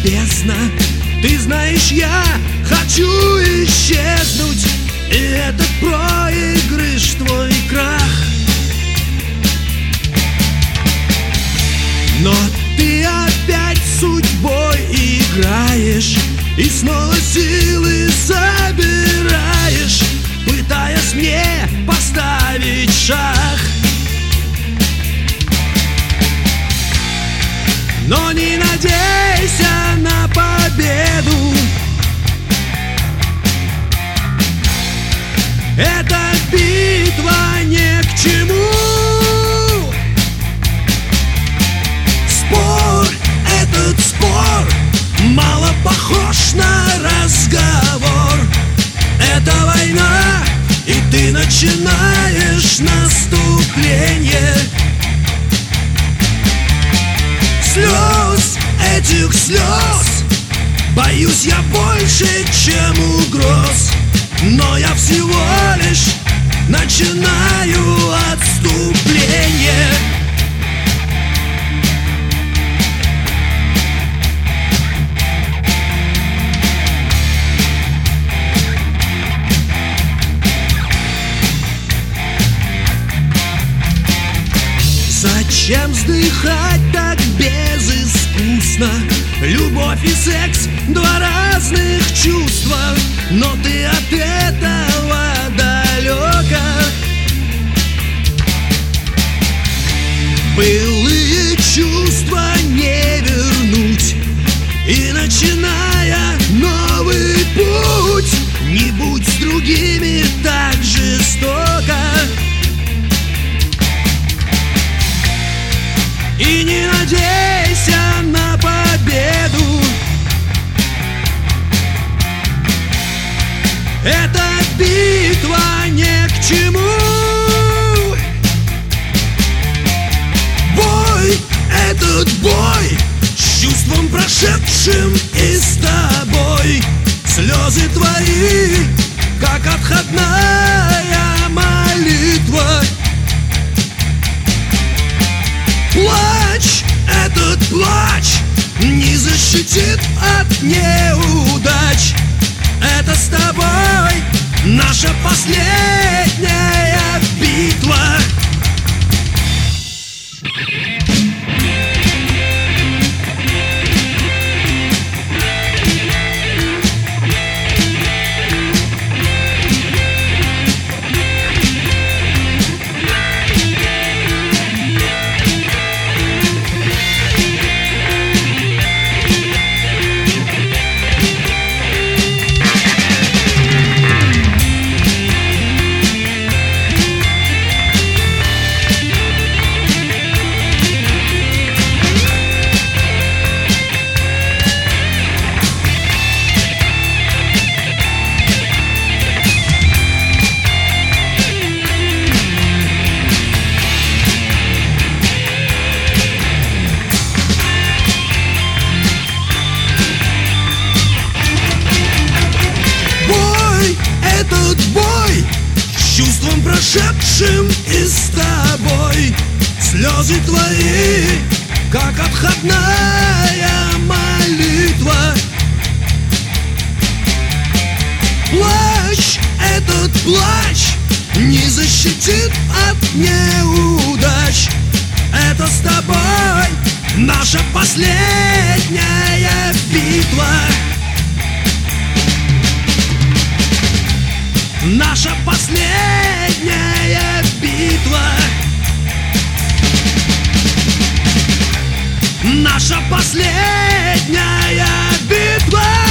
бездна. Ты знаешь, я хочу исчезнуть, и этот проигрыш твой крах. Но ты опять судьбой играешь и снова силы собираешь, пытаясь мне поставить шах. Но не надейся на победу, эта битва ни к чему. Спор, этот спор мало похож на разговор. Это война, и ты начинаешь наступление. Слез, этих слез боюсь я больше, чем угроз. Но я всего лишь начинаю отступление. Зачем вздыхать так безыскусно? Любовь и секс — два разных чувства, но ты от этого далека. Былые чувства не вернуть, и начиная новый путь, не будь с другими так жестоко. И не надейся на победу, эта битва ни к чему. Бой, этот бой с чувством прошедшим и с тобой. Слезы твои, как отходная молитва. Плач, этот плач не защитит от неудач. Это с тобой наша последняя битва. Этот бой с чувством прошедшим и с тобой. Слезы твои, как отходная молитва. Плач, этот плач не защитит от неудач. Это с тобой наша последняя битва. Наша последняя битва. Наша последняя битва.